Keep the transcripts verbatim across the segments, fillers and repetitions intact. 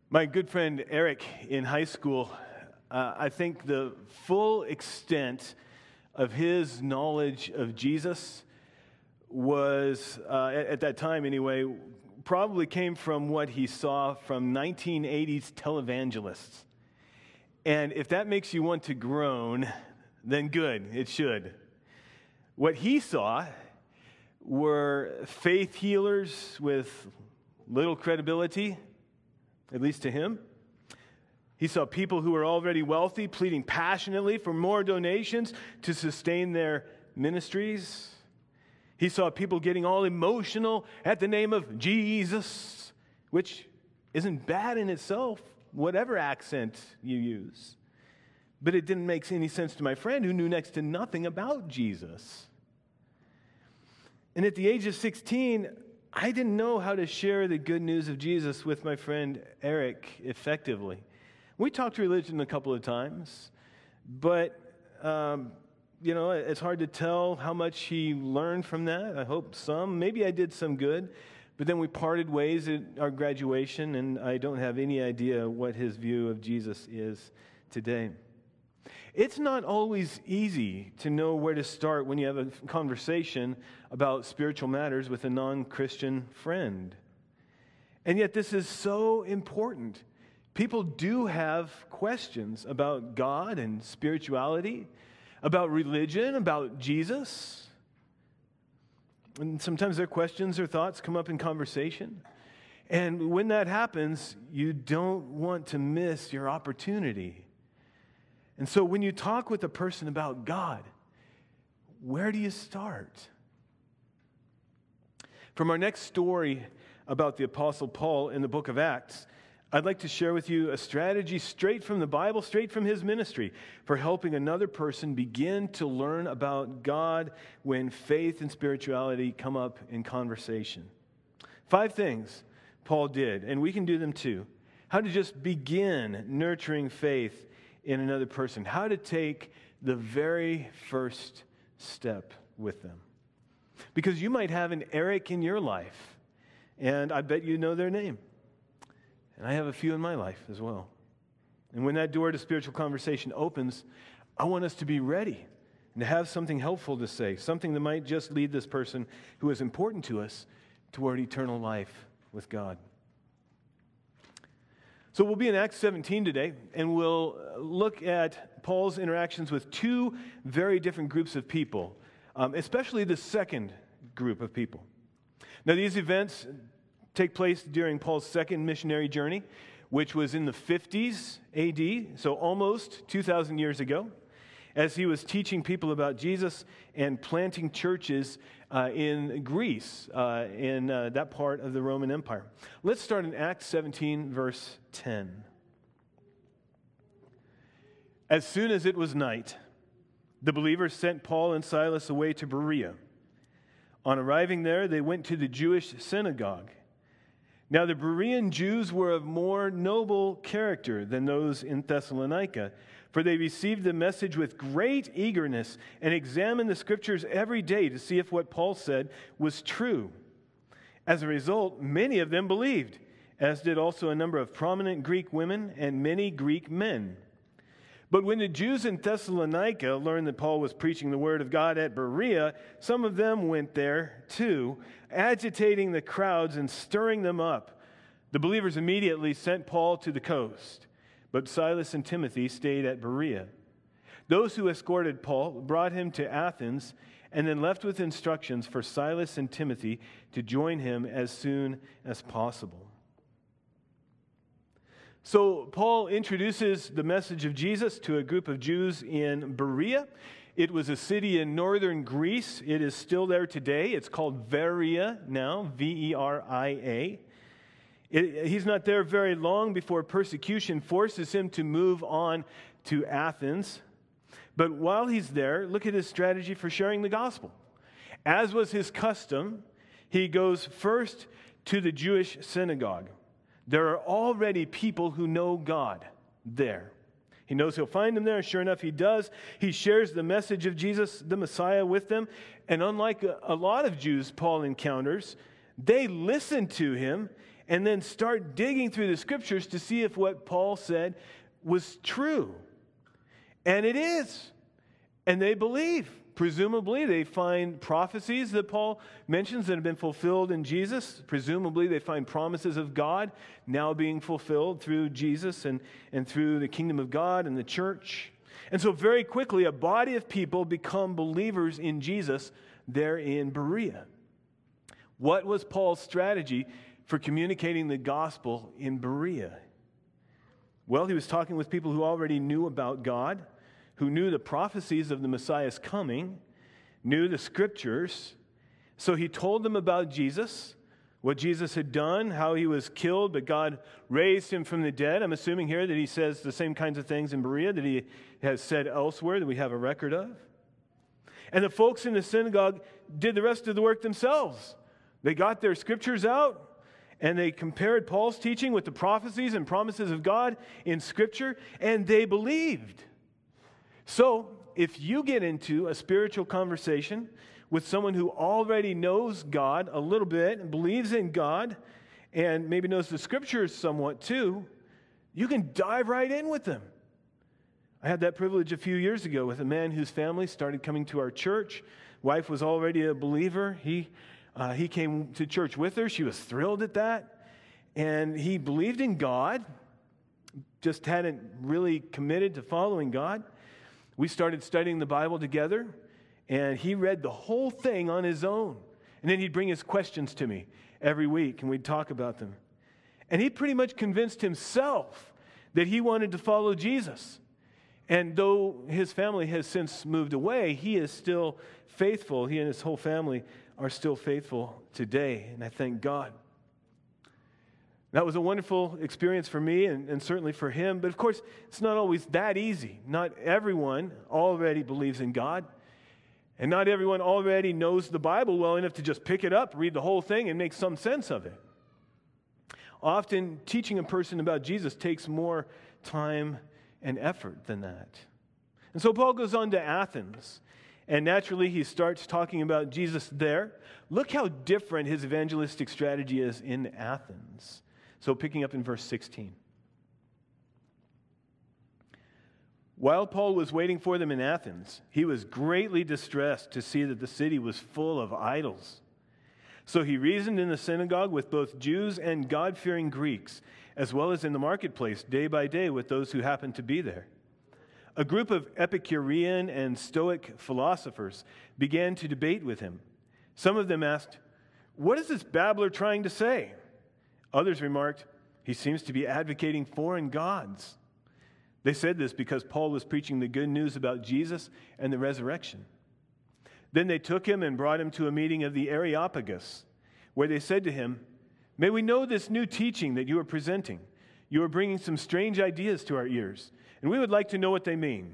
My good friend Eric in high school, uh, I think the full extent of his knowledge of Jesus was, uh, at, at that time anyway, probably came from what he saw from nineteen eighties televangelists. And if that makes you want to groan, then good, it should. What he saw were faith healers with little credibility, at least to him. He saw people who were already wealthy pleading passionately for more donations to sustain their ministries. He saw people getting all emotional at the name of Jesus, which isn't bad in itself, whatever accent you use. But it didn't make any sense to my friend who knew next to nothing about Jesus. And at the age of sixteen, I didn't know how to share the good news of Jesus with my friend Eric effectively. We talked religion a couple of times, but, um, you know, it's hard to tell how much he learned from that. I hope some. Maybe I did some good, but then we parted ways at our graduation, and I don't have any idea what his view of Jesus is today. It's not always easy to know where to start when you have a conversation about spiritual matters with a non-Christian friend. And yet this is so important. People do have questions about God and spirituality, about religion, about Jesus. And sometimes their questions or thoughts come up in conversation. And when that happens, you don't want to miss your opportunity. And so when you talk with a person about God, where do you start? From our next story about the Apostle Paul in the book of Acts, I'd like to share with you a strategy straight from the Bible, straight from his ministry, for helping another person begin to learn about God when faith and spirituality come up in conversation. Five things Paul did, and we can do them too. How to just begin nurturing faith in another person. How to take the very first step with them. Because you might have an Eric in your life, and I bet you know their name. And I have a few in my life as well. And when that door to spiritual conversation opens, I want us to be ready and to have something helpful to say, something that might just lead this person who is important to us toward eternal life with God. So we'll be in Acts seventeen today, and we'll look at Paul's interactions with two very different groups of people, um, especially the second group of people. Now, these events take place during Paul's second missionary journey, which was in the fifties A D, so almost two thousand years ago, as he was teaching people about Jesus and planting churches uh, in Greece, uh, in uh, that part of the Roman Empire. Let's start in Acts seventeen, verse ten. As soon as it was night, the believers sent Paul and Silas away to Berea. On arriving there, they went to the Jewish synagogue. Now the Berean Jews were of more noble character than those in Thessalonica, for they received the message with great eagerness and examined the Scriptures every day to see if what Paul said was true. As a result, many of them believed, as did also a number of prominent Greek women and many Greek men. But when the Jews in Thessalonica learned that Paul was preaching the word of God at Berea, some of them went there too, agitating the crowds and stirring them up. The believers immediately sent Paul to the coast, but Silas and Timothy stayed at Berea. Those who escorted Paul brought him to Athens and then left with instructions for Silas and Timothy to join him as soon as possible. So Paul introduces the message of Jesus to a group of Jews in Berea. It was a city in northern Greece. It is still there today. It's called Veria now, V E R I A. It, he's not there very long before persecution forces him to move on to Athens. But while he's there, look at his strategy for sharing the gospel. As was his custom, he goes first to the Jewish synagogue. There are already people who know God there. He knows he'll find them there. Sure enough, he does. He shares the message of Jesus, the Messiah, with them. And unlike a, a lot of Jews Paul encounters, they listen to him and then start digging through the scriptures to see if what Paul said was true. And it is. And they believe. Presumably, they find prophecies that Paul mentions that have been fulfilled in Jesus. Presumably, they find promises of God now being fulfilled through Jesus and, and through the kingdom of God and the church. And so very quickly, a body of people become believers in Jesus there in Berea. What was Paul's strategy for communicating the gospel in Berea? Well, he was talking with people who already knew about God, who knew the prophecies of the Messiah's coming, knew the scriptures. So he told them about Jesus, what Jesus had done, how he was killed, but God raised him from the dead. I'm assuming here that he says the same kinds of things in Berea that he has said elsewhere that we have a record of. And the folks in the synagogue did the rest of the work themselves. They got their scriptures out, and they compared Paul's teaching with the prophecies and promises of God in Scripture, and they believed. So, if you get into a spiritual conversation with someone who already knows God a little bit, and believes in God, and maybe knows the Scriptures somewhat too, you can dive right in with them. I had that privilege a few years ago with a man whose family started coming to our church. Wife was already a believer. He uh, he came to church with her. She was thrilled at that. And he believed in God, just hadn't really committed to following God. We started studying the Bible together, and he read the whole thing on his own. And then he'd bring his questions to me every week, and we'd talk about them. And he pretty much convinced himself that he wanted to follow Jesus. And though his family has since moved away, he is still faithful. He and his whole family are still faithful today, and I thank God. That was a wonderful experience for me and, and certainly for him. But of course, it's not always that easy. Not everyone already believes in God. And not everyone already knows the Bible well enough to just pick it up, read the whole thing, and make some sense of it. Often, teaching a person about Jesus takes more time and effort than that. And so Paul goes on to Athens. And naturally, he starts talking about Jesus there. Look how different his evangelistic strategy is in Athens. So picking up in verse sixteen. While Paul was waiting for them in Athens, he was greatly distressed to see that the city was full of idols. So he reasoned in the synagogue with both Jews and God-fearing Greeks, as well as in the marketplace day by day with those who happened to be there. A group of Epicurean and Stoic philosophers began to debate with him. Some of them asked, "What is this babbler trying to say?" Others remarked, "He seems to be advocating foreign gods." They said this because Paul was preaching the good news about Jesus and the resurrection. Then they took him and brought him to a meeting of the Areopagus, where they said to him, "May we know this new teaching that you are presenting? You are bringing some strange ideas to our ears, and we would like to know what they mean."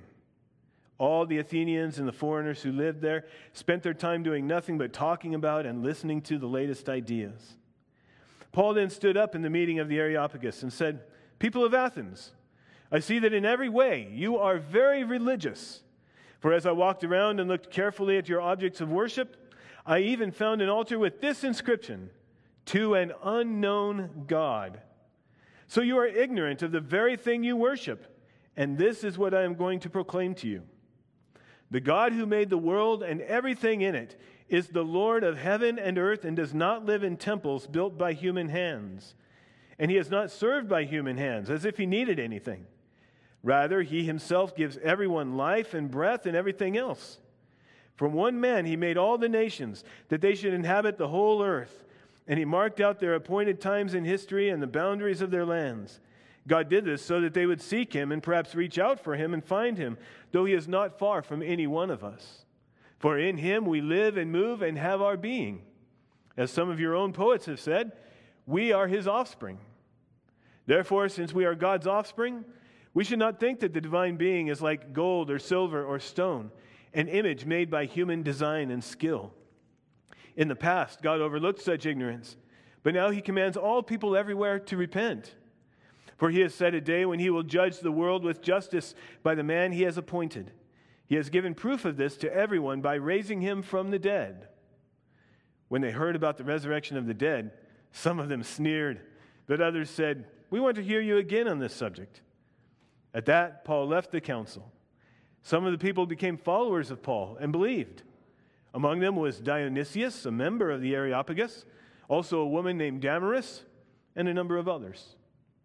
All the Athenians and the foreigners who lived there spent their time doing nothing but talking about and listening to the latest ideas. Paul then stood up in the meeting of the Areopagus and said, "People of Athens, I see that in every way you are very religious. For as I walked around and looked carefully at your objects of worship, I even found an altar with this inscription, 'To an unknown God.' So you are ignorant of the very thing you worship, and this is what I am going to proclaim to you. The God who made the world and everything in it is the Lord of heaven and earth and does not live in temples built by human hands. And he is not served by human hands as if he needed anything. Rather, he himself gives everyone life and breath and everything else. From one man he made all the nations, that they should inhabit the whole earth. And he marked out their appointed times in history and the boundaries of their lands. God did this so that they would seek him and perhaps reach out for him and find him, though he is not far from any one of us. For in him we live and move and have our being. As some of your own poets have said, we are his offspring. Therefore, since we are God's offspring, we should not think that the divine being is like gold or silver or stone, an image made by human design and skill. In the past, God overlooked such ignorance, but now he commands all people everywhere to repent. For he has set a day when he will judge the world with justice by the man he has appointed. He has given proof of this to everyone by raising him from the dead." When they heard about the resurrection of the dead, some of them sneered, But others said, "We want to hear you again on this subject." At that, Paul left the council. Some of the people became followers of Paul and believed. Among them was Dionysius, a member of the Areopagus, also a woman named Damaris, and a number of others.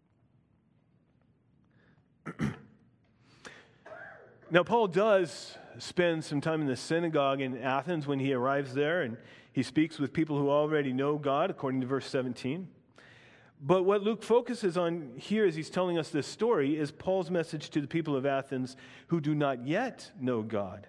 Now, Paul does spend some time in the synagogue in Athens when he arrives there, and he speaks with people who already know God, according to verse seventeen. But what Luke focuses on here as he's telling us this story is Paul's message to the people of Athens who do not yet know God.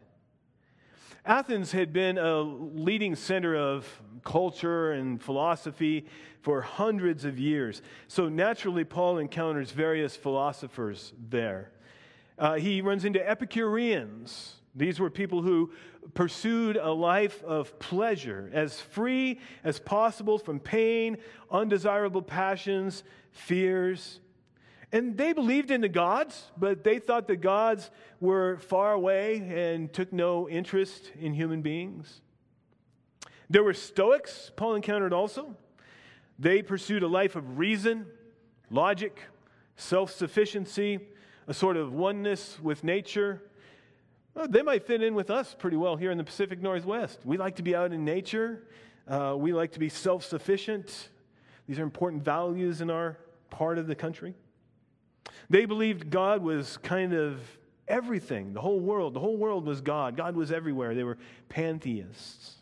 Athens had been a leading center of culture and philosophy for hundreds of years. So naturally, Paul encounters various philosophers there. Uh, he runs into Epicureans. These were people who pursued a life of pleasure, as free as possible from pain, undesirable passions, fears. And they believed in the gods, but they thought the gods were far away and took no interest in human beings. There were Stoics, Paul encountered also. They pursued a life of reason, logic, self-sufficiency, a sort of oneness with nature. Well, they might fit in with us pretty well here in the Pacific Northwest. We like to be out in nature. Uh, we like to be self-sufficient. These are important values in our part of the country. They believed God was kind of everything, the whole world. The whole world was God. God was everywhere. They were pantheists.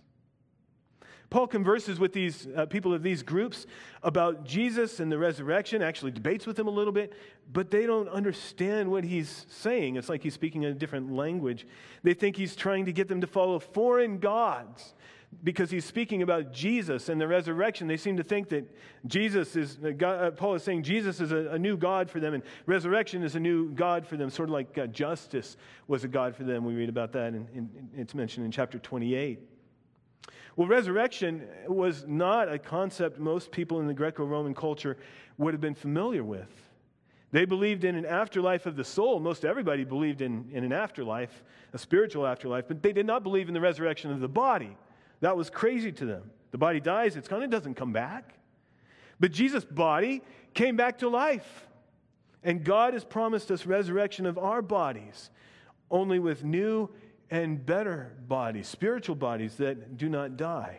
Paul converses with these uh, people of these groups about Jesus and the resurrection, actually debates with them a little bit, but they don't understand what he's saying. It's like he's speaking in a different language. They think he's trying to get them to follow foreign gods because he's speaking about Jesus and the resurrection. They seem to think that Jesus is, God, uh, Paul is saying Jesus is a, a new God for them, and resurrection is a new God for them, sort of like uh, justice was a God for them. We read about that, and it's mentioned in chapter twenty-eight. Well, resurrection was not a concept most people in the Greco-Roman culture would have been familiar with. They believed in an afterlife of the soul. Most everybody believed in, in an afterlife, a spiritual afterlife, but they did not believe in the resurrection of the body. That was crazy to them. The body dies, it kind of doesn't come back. But Jesus' body came back to life. And God has promised us resurrection of our bodies, only with new and better bodies, spiritual bodies that do not die.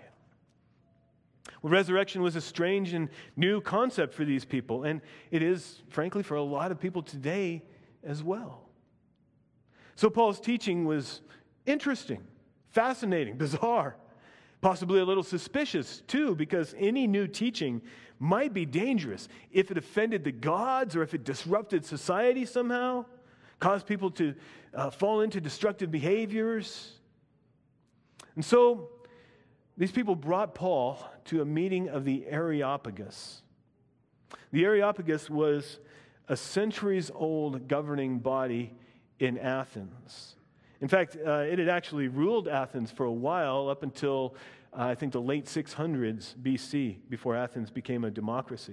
Well, resurrection was a strange and new concept for these people, and it is, frankly, for a lot of people today as well. So Paul's teaching was interesting, fascinating, bizarre, possibly a little suspicious too, because any new teaching might be dangerous if it offended the gods or if it disrupted society somehow, caused people to uh, fall into destructive behaviors. And so these people brought Paul to a meeting of the Areopagus. The Areopagus was a centuries-old governing body in Athens. In fact, uh, it had actually ruled Athens for a while, up until, uh, I think, the late six hundreds B C, before Athens became a democracy.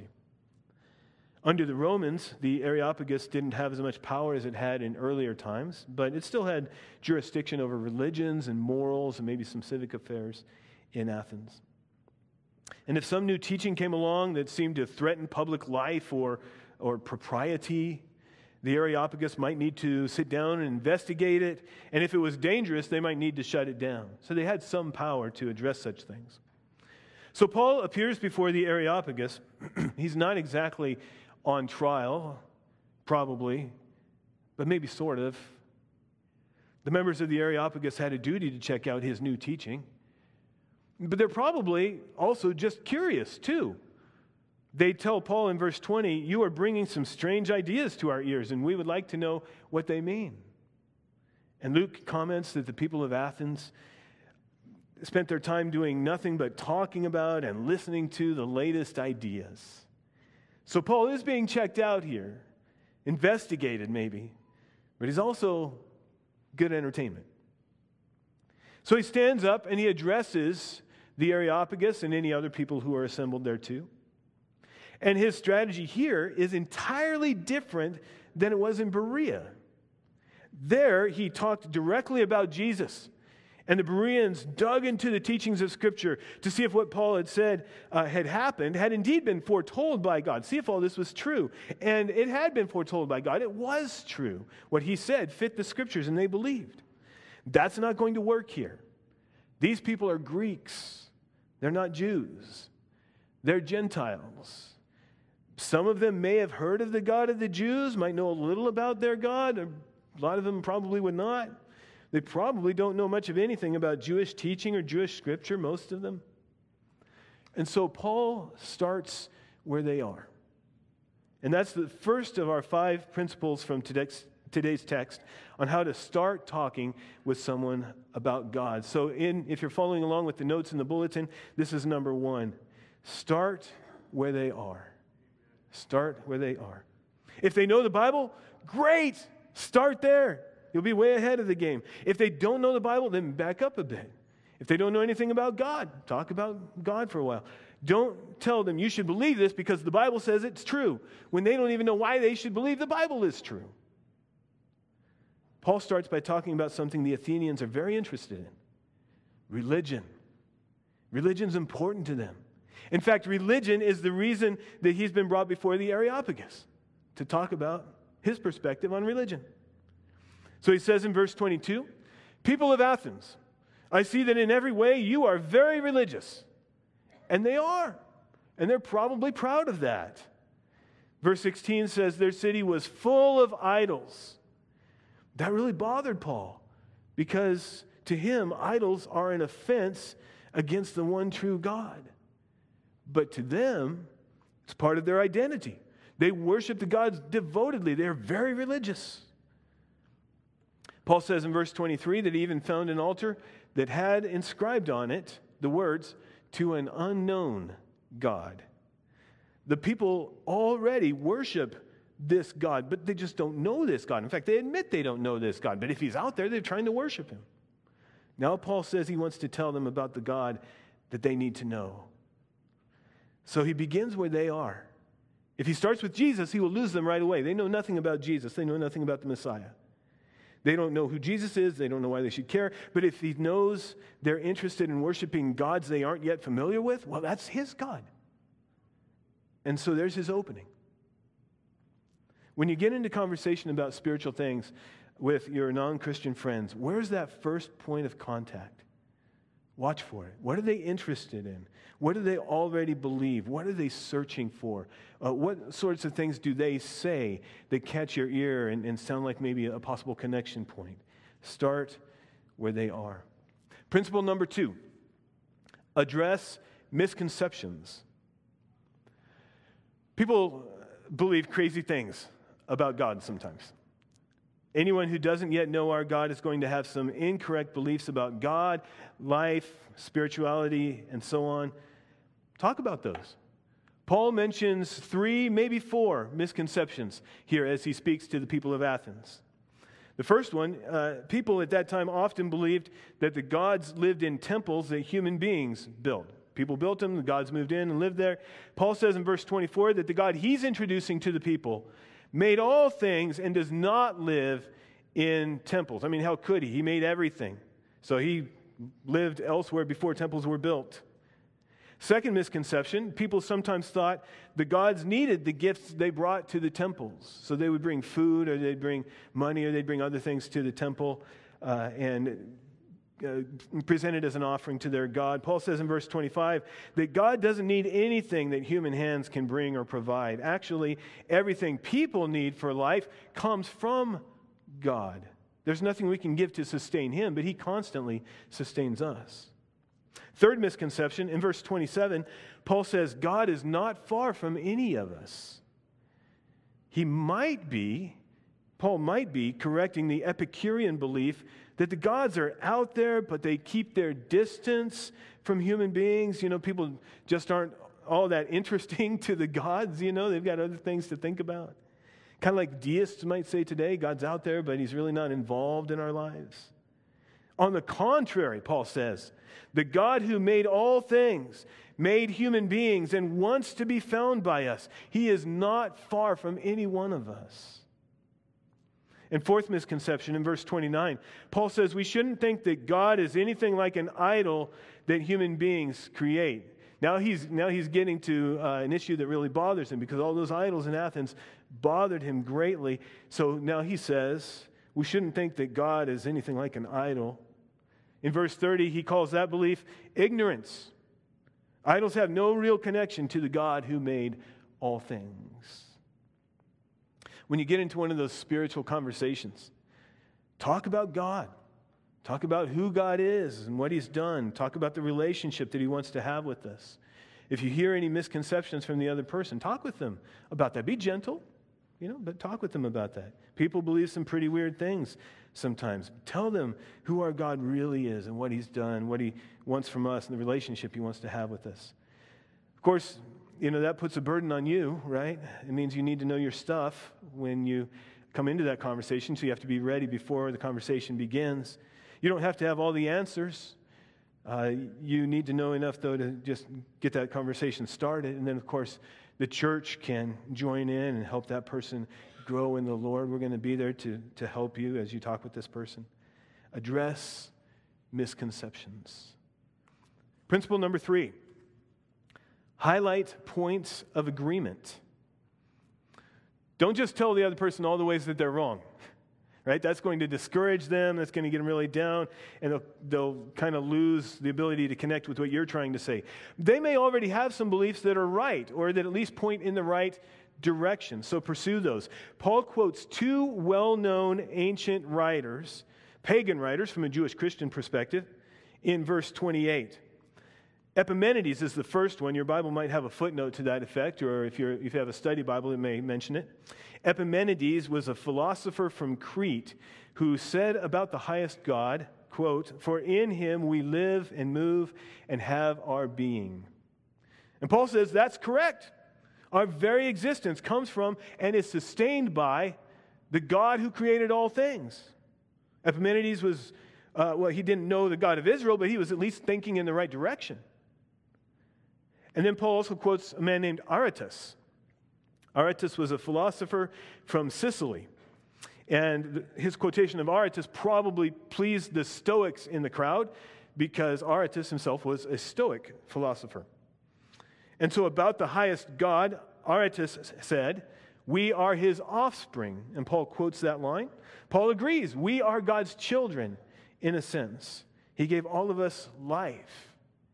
Under the Romans, the Areopagus didn't have as much power as it had in earlier times, but it still had jurisdiction over religions and morals and maybe some civic affairs in Athens. And if some new teaching came along that seemed to threaten public life or, or propriety, the Areopagus might need to sit down and investigate it, and if it was dangerous, they might need to shut it down. So they had some power to address such things. So Paul appears before the Areopagus. He's not exactly on trial, probably, but maybe sort of. The members of the Areopagus had a duty to check out his new teaching, but they're probably also just curious too. They tell Paul in verse twenty, "You are bringing some strange ideas to our ears, and we would like to know what they mean." And Luke comments that the people of Athens spent their time doing nothing but talking about and listening to the latest ideas. So Paul is being checked out here, investigated maybe, but he's also good entertainment. So he stands up and he addresses the Areopagus and any other people who are assembled there too. And his strategy here is entirely different than it was in Berea. There, he talked directly about Jesus And the Bereans dug into the teachings of Scripture to see if what Paul had said uh, had happened, had indeed been foretold by God. See if all this was true. And it had been foretold by God. It was true. What he said fit the Scriptures, and they believed. That's not going to work here. These people are Greeks. They're not Jews. They're Gentiles. Some of them may have heard of the God of the Jews, might know a little about their God. A lot of them probably would not. They probably don't know much of anything about Jewish teaching or Jewish scripture, most of them. And so Paul starts where they are. And that's the first of our five principles from today's, today's text on how to start talking with someone about God. So in, if you're following along with the notes in the bulletin, this is number one. Start where they are. Start where they are. If they know the Bible, great. Start there. You'll be way ahead of the game. If they don't know the Bible, then back up a bit. If they don't know anything about God, talk about God for a while. Don't tell them you should believe this because the Bible says it's true, when they don't even know why they should believe the Bible is true. Paul starts by talking about something the Athenians are very interested in. Religion. Religion's important to them. In fact, religion is the reason that he's been brought before the Areopagus, to talk about his perspective on religion. So he says in verse twenty-two, people of Athens, I see that in every way you are very religious. And they are. And they're probably proud of that. Verse sixteen says their city was full of idols. That really bothered Paul, because to him, idols are an offense against the one true God. But to them, it's part of their identity. They worship the gods devotedly. They're very religious. Paul says in verse twenty-three that he even found an altar that had inscribed on it the words, to an unknown God. The people already worship this God, but they just don't know this God. In fact, they admit they don't know this God, but if he's out there, they're trying to worship him. Now Paul says he wants to tell them about the God that they need to know. So he begins where they are. If he starts with Jesus, he will lose them right away. They know nothing about Jesus. They know nothing about the Messiah. They don't know who Jesus is. They don't know why they should care. But if he knows they're interested in worshiping gods they aren't yet familiar with, well, that's his God. And so there's his opening. When you get into conversation about spiritual things with your non-Christian friends, where's that first point of contact? Watch for it. What are they interested in? What do they already believe? What are they searching for? Uh, what sorts of things do they say that catch your ear and, and sound like maybe a possible connection point? Start where they are. Principle number two, address misconceptions. People believe crazy things about God sometimes. Anyone who doesn't yet know our God is going to have some incorrect beliefs about God, life, spirituality, and so on. Talk about those. Paul mentions three, maybe four misconceptions here as he speaks to the people of Athens. The first one, uh, people at that time often believed that the gods lived in temples that human beings built. People built them, the gods moved in and lived there. Paul says in verse twenty-four that the God he's introducing to the people made all things and does not live in temples. I mean, how could he? He made everything. So he lived elsewhere before temples were built. Second misconception, people sometimes thought the gods needed the gifts they brought to the temples. So they would bring food, or they'd bring money, or they'd bring other things to the temple uh, and uh, present it as an offering to their God. Paul says in verse twenty-five that God doesn't need anything that human hands can bring or provide. Actually, everything people need for life comes from God. There's nothing we can give to sustain him, but he constantly sustains us. Third misconception, in verse twenty-seven, Paul says God is not far from any of us. He might be, Paul might be correcting the Epicurean belief that the gods are out there, but they keep their distance from human beings. You know, people just aren't all that interesting to the gods, you know. They've got other things to think about. Kind of like deists might say today, God's out there, but he's really not involved in our lives. On the contrary, Paul says, the God who made all things, made human beings, and wants to be found by us. He is not far from any one of us. And fourth misconception, in verse twenty-nine, Paul says we shouldn't think that God is anything like an idol that human beings create. Now he's, now he's getting to uh, an issue that really bothers him, because all those idols in Athens bothered him greatly. So now he says we shouldn't think that God is anything like an idol. In verse thirty, he calls that belief ignorance. Idols have no real connection to the God who made all things. When you get into one of those spiritual conversations, talk about God. Talk about who God is and what He's done. Talk about the relationship that He wants to have with us. If you hear any misconceptions from the other person, talk with them about that. Be gentle, you know, but talk with them about that. People believe some pretty weird things sometimes. Tell them who our God really is and what He's done, what He wants from us, and the relationship He wants to have with us. Of course, you know, that puts a burden on you, right? It means you need to know your stuff when you come into that conversation, so you have to be ready before the conversation begins. You don't have to have all the answers. Uh, you need to know enough, though, to just get that conversation started. And then, of course, the church can join in and help that person grow in the Lord. We're going to be there to, to help you as you talk with this person. Address misconceptions. Principle number three. Highlight points of agreement. Don't just tell the other person all the ways that they're wrong, right? That's going to discourage them. That's going to get them really down, and they'll, they'll kind of lose the ability to connect with what you're trying to say. They may already have some beliefs that are right, or that at least point in the right direction, so pursue those. Paul quotes two well-known ancient writers, pagan writers from a Jewish Christian perspective, in verse twenty-eight. Epimenides is the first one. Your Bible might have a footnote to that effect, or if, you're, if you have a study Bible, it may mention it. Epimenides was a philosopher from Crete who said about the highest God, quote, "For in Him we live and move and have our being." And Paul says that's correct. Our very existence comes from and is sustained by the God who created all things. Epimenides was, uh, well, he didn't know the God of Israel, but he was at least thinking in the right direction. And then Paul also quotes a man named Aratus. Aratus was a philosopher from Sicily. And his quotation of Aratus probably pleased the Stoics in the crowd, because Aratus himself was a Stoic philosopher. And so about the highest God, Aratus said, "We are His offspring." And Paul quotes that line. Paul agrees. We are God's children, in a sense. He gave all of us life.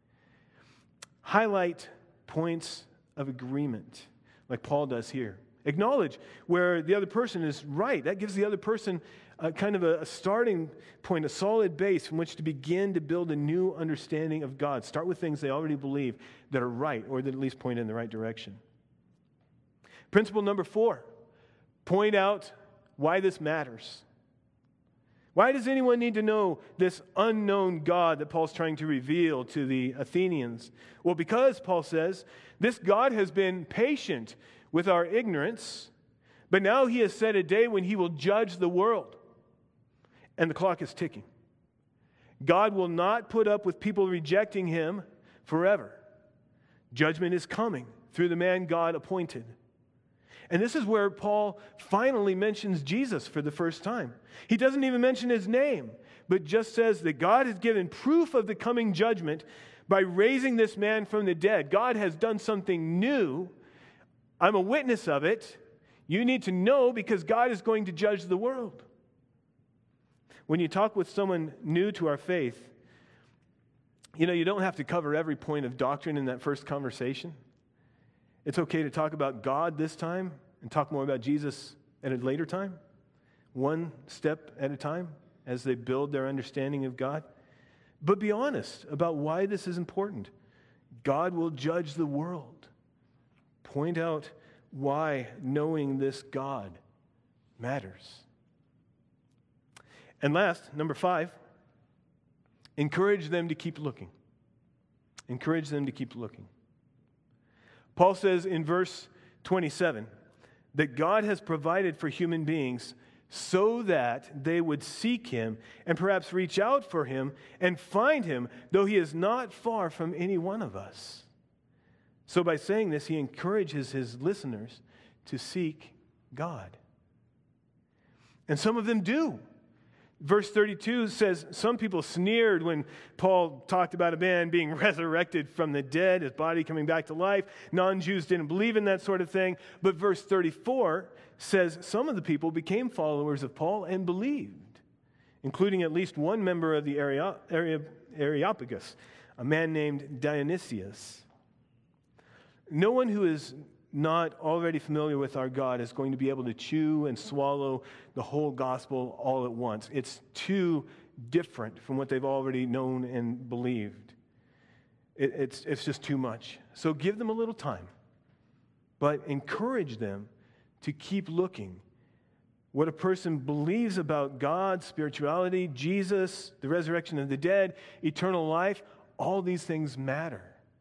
Highlight points of agreement, like Paul does here. Acknowledge where the other person is right. That gives the other person a kind of a, a starting point, a solid base from which to begin to build a new understanding of God. Start with things they already believe that are right, or that at least point in the right direction. Principle number four, point out why this matters. Why does anyone need to know this unknown God that Paul's trying to reveal to the Athenians? Well, because, Paul says, this God has been patient with our ignorance, but now He has set a day when He will judge the world. And the clock is ticking. God will not put up with people rejecting Him forever. Judgment is coming through the man God appointed. And this is where Paul finally mentions Jesus for the first time. He doesn't even mention His name, but just says that God has given proof of the coming judgment by raising this man from the dead. God has done something new. I'm a witness of it. You need to know, because God is going to judge the world. When you talk with someone new to our faith, you know, you don't have to cover every point of doctrine in that first conversation. It's okay to talk about God this time and talk more about Jesus at a later time, one step at a time, as they build their understanding of God. But be honest about why this is important. God will judge the world. Point out why knowing this God matters. And last, number five, encourage them to keep looking. Encourage them to keep looking. Paul says in verse twenty-seven that God has provided for human beings so that they would seek Him and perhaps reach out for Him and find Him, though He is not far from any one of us. So by saying this, he encourages his listeners to seek God. And some of them do. Verse thirty-two says, some people sneered when Paul talked about a man being resurrected from the dead, his body coming back to life. Non-Jews didn't believe in that sort of thing. But verse thirty-four says some of the people became followers of Paul and believed, including at least one member of the Areopagus, a man named Dionysius. No one who is not already familiar with our God is going to be able to chew and swallow the whole gospel all at once. It's too different from what they've already known and believed. It, it's, it's just too much. So give them a little time, but encourage them to keep looking. What a person believes about God, spirituality, Jesus, the resurrection of the dead, eternal life, all these things matter.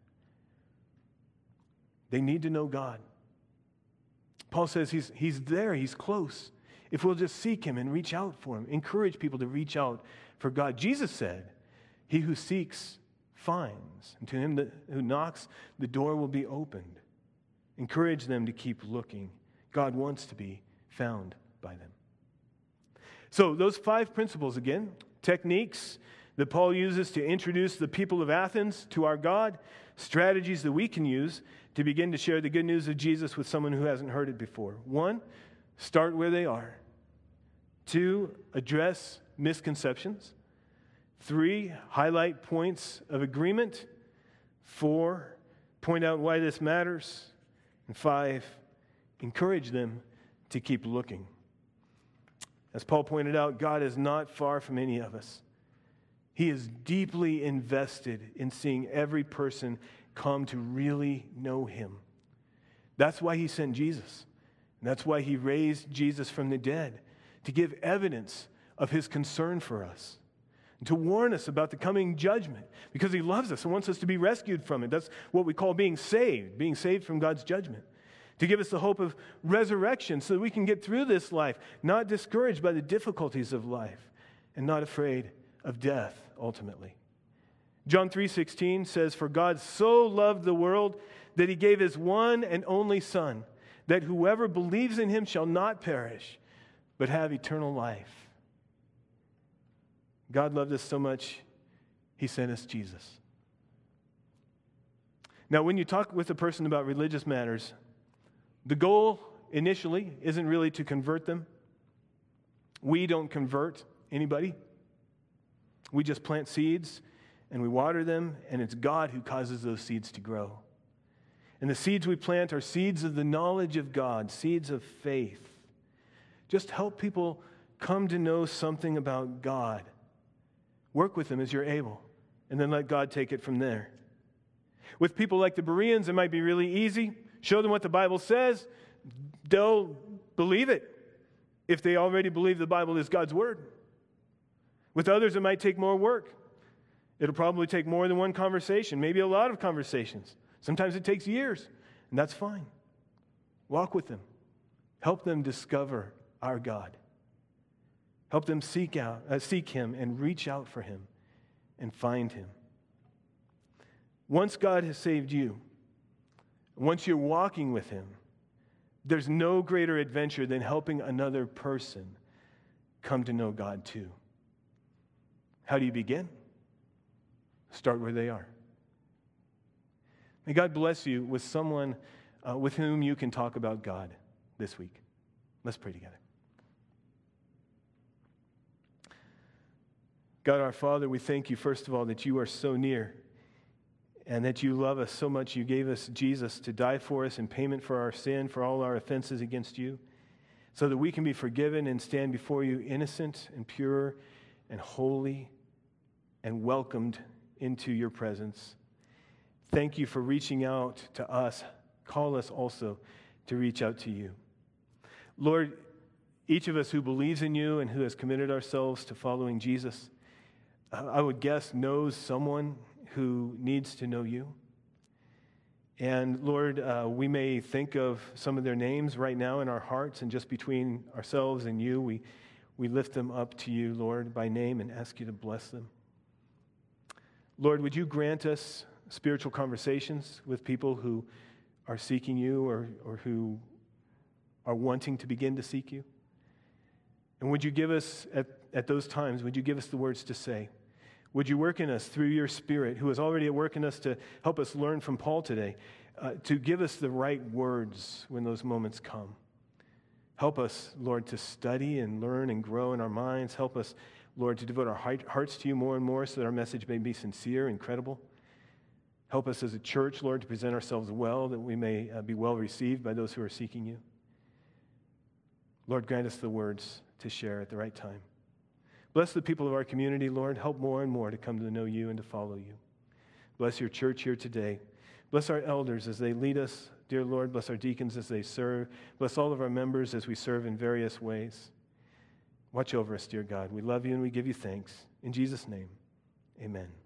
They need to know God. Paul says he's, he's there, he's close. If we'll just seek him and reach out for him, encourage people to reach out for God. Jesus said, he who seeks finds, and to him that, who knocks, the door will be opened. Encourage them to keep looking. God wants to be found by them. So those five principles again, techniques that Paul uses to introduce the people of Athens to our God, strategies that we can use to begin to share the good news of Jesus with someone who hasn't heard it before. One, start where they are. Two, address misconceptions. Three, highlight points of agreement. Four, point out why this matters. And five, encourage them to keep looking. As Paul pointed out, God is not far from any of us. He is deeply invested in seeing every person come to really know him. That's why he sent Jesus. And that's why he raised Jesus from the dead, to give evidence of his concern for us, and to warn us about the coming judgment, because he loves us and wants us to be rescued from it. That's what we call being saved, being saved from God's judgment. To give us the hope of resurrection so that we can get through this life, not discouraged by the difficulties of life and not afraid of death ultimately. John three sixteen says, "For God so loved the world that he gave his one and only Son, that whoever believes in him shall not perish, but have eternal life." God loved us so much, he sent us Jesus. Now, when you talk with a person about religious matters, the goal initially isn't really to convert them. We don't convert anybody. We just plant seeds and we water them, and it's God who causes those seeds to grow. And the seeds we plant are seeds of the knowledge of God, seeds of faith. Just help people come to know something about God. Work with them as you're able, and then let God take it from there. With people like the Bereans, it might be really easy. Show them what the Bible says. They'll believe it if they already believe the Bible is God's word. With others, it might take more work. It'll probably take more than one conversation, maybe a lot of conversations. Sometimes it takes years, and that's fine. Walk with them. Help them discover our God. Help them seek out, uh, seek him and reach out for him and find him. Once God has saved you, once you're walking with him, there's no greater adventure than helping another person come to know God too. How do you begin? Start where they are. May God bless you with someone uh, with whom you can talk about God this week. Let's pray together. God our Father, we thank you, first of all, that you are so near and that you love us so much. You gave us Jesus to die for us in payment for our sin, for all our offenses against you, so that we can be forgiven and stand before you innocent and pure and holy and welcomed into your presence. Thank you for reaching out to us. Call us also to reach out to you. Lord, each of us who believes in you and who has committed ourselves to following Jesus, I would guess knows someone who needs to know you. And Lord, uh, we may think of some of their names right now in our hearts, and just between ourselves and you, we, we lift them up to you, Lord, by name and ask you to bless them. Lord, would you grant us spiritual conversations with people who are seeking you or, or who are wanting to begin to seek you? And would you give us, at, at those times, would you give us the words to say? Would you work in us through your Spirit, who is already at work in us to help us learn from Paul today, uh, to give us the right words when those moments come? Help us, Lord, to study and learn and grow in our minds. Help us, Lord, to devote our hearts to you more and more so that our message may be sincere and credible. Help us as a church, Lord, to present ourselves well, that we may uh, be well received by those who are seeking you. Lord, grant us the words to share at the right time. Bless the people of our community, Lord. Help more and more to come to know you and to follow you. Bless your church here today. Bless our elders as they lead us, dear Lord. Bless our deacons as they serve. Bless all of our members as we serve in various ways. Watch over us, dear God. We love you and we give you thanks. In Jesus' name, amen.